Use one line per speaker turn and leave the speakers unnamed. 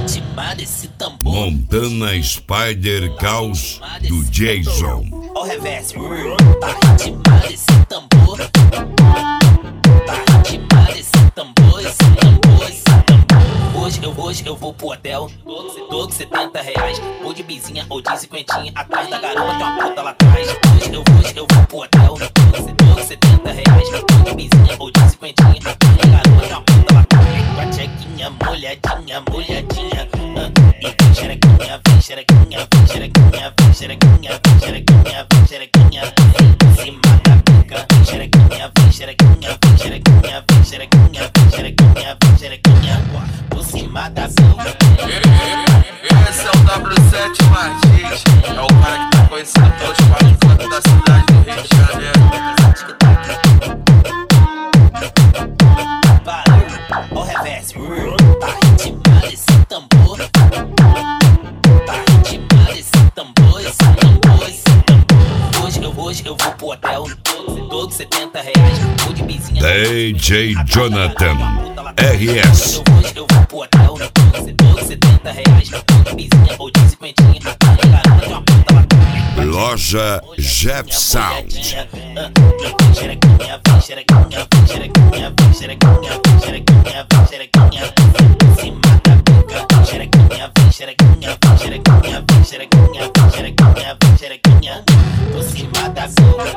ritmar esse tambor.
Montana Spider Caos do Jason.
Ó o reverse, tá ritmar esse tambor. Tá ritmar esse tambor, esse tambor, esse tambor. Hoje eu vou pro hotel, tô com R$70. Ou de bizinha ou de cinquentinha. Atrás da garota tem uma puta lá atrás. Hoje eu vou pro hotel, tô com R$70. Ou de bizinha ou de cinquentinha. Atrás da garota tem uma puta lá atrás. Com a tchequinha molhadinha, molhadinha. E vem xerequinha, vem xerequinha, vem xerequinha, vem xerequinha, vem xerequinha, vem xerequinha. Em cima da pica, vem xerequinha, vem xerequinha, vem xerequinha, vem xerequinha, vem xerequinha, vem xerequinha. Por cima da pica.
Esse é o W7 Martins, é o cara que tá conhecendo todos os quatro cantos da cidade do Rio de Janeiro.
Ó o reverse, tá ritmar esse tambor. Tá ritmar esse tambor, esse tambor, esse tambor. Hoje eu vou pro hotel, tô com R$70. Vou de bizinha.
DJ Jonathan RS.
Hoje eu vou pro hotel, tô com R$70. Vou de bizinha ou de cinquentinha. Atrás da garota tem uma puta lá atrás.
Loja Jeff Sound.
Vem xerequinha, vem xerequinha, vem xerequinha, vem xerequinha, vem xerequinha, vem xerequinha. Em cima da pica, vem xerequinha, vem xerequinha, vem xerequinha, vem xerequinha, vem xerequinha, vem xerequinha. Por cima da pica.